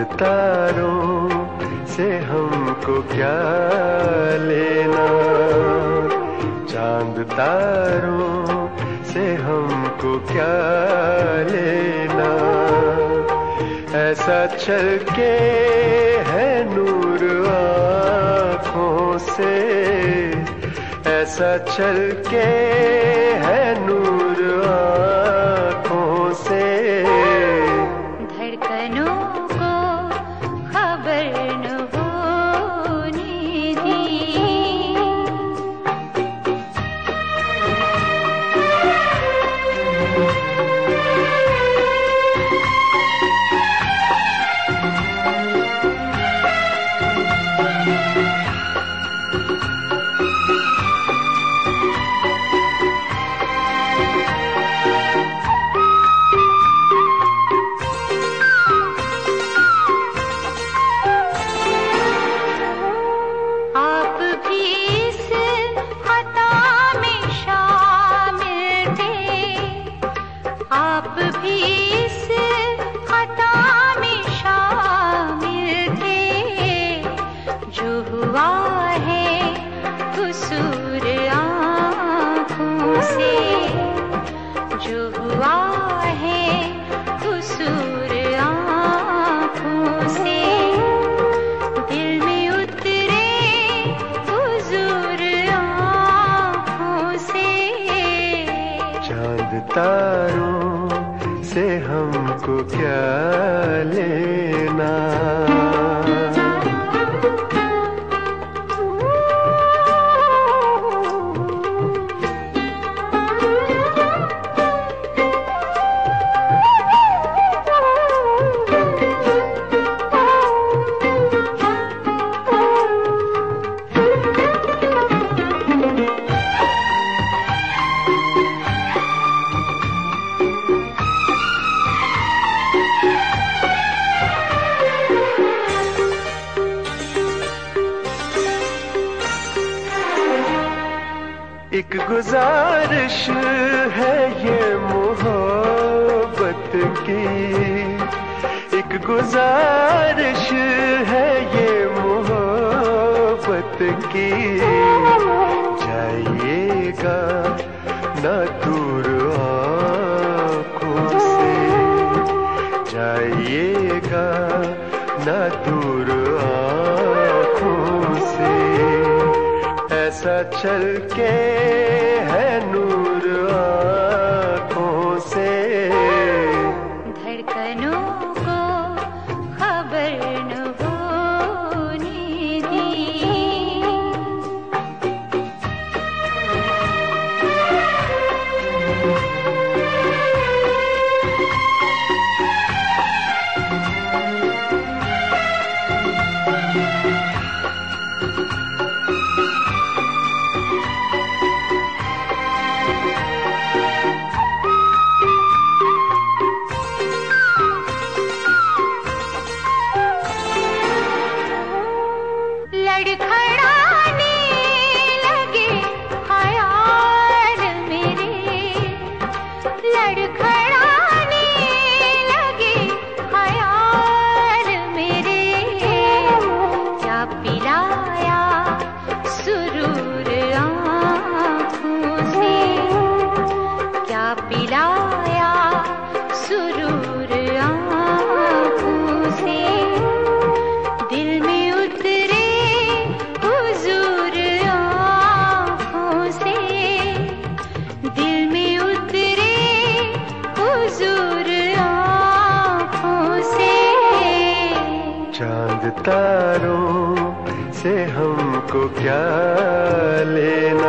तारों से हमको क्या लेना, चांद तारों से हमको क्या लेना। ऐसा छलके है नूर आँखों से, ऐसा छलके है नूर आँखों से। धड़कनों को खबर न होने दी। आप भी इस खता में शामिल थे, जो हुआ है कसूर आँखों से, जो हुआ है कसूर आँखों से। दिल में उतरे हुजूर आँखों से। चांद तारों से हमको क्या लेना। एक गुजारिश है ये मोहब्बत की, एक गुजारिश है ये मोहब्बत की। जाइएगा ना दूर आँखों से, जाइएगा ना दूर आँखों से। ऐसा छलके है नूर आँखों से। धड़कनों को खबर न होने दी। लड़खड़ाने लगे ख्याल मेरे, लड़खड़ाने लगे ख्याल मेरे। क्या पिलाया सुरूर आँखों से, क्या पिलाया सुरूर आँखों से। दिल में उतरे हुजूर आँखों से, दिल में उतरे हुजूर आँखों से। चांद तारों से हमको क्या लेना,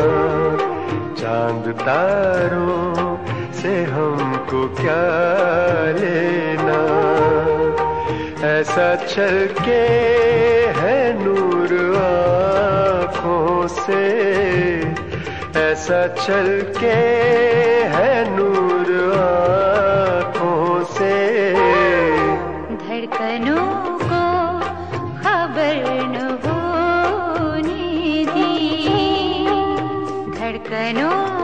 चांद तारों से हमको क्या लेना। ऐसा छलके है नूर आँखों से, ऐसा छलके है नूर आँखों से। धड़कनों को खबर न होने दी, धड़कनों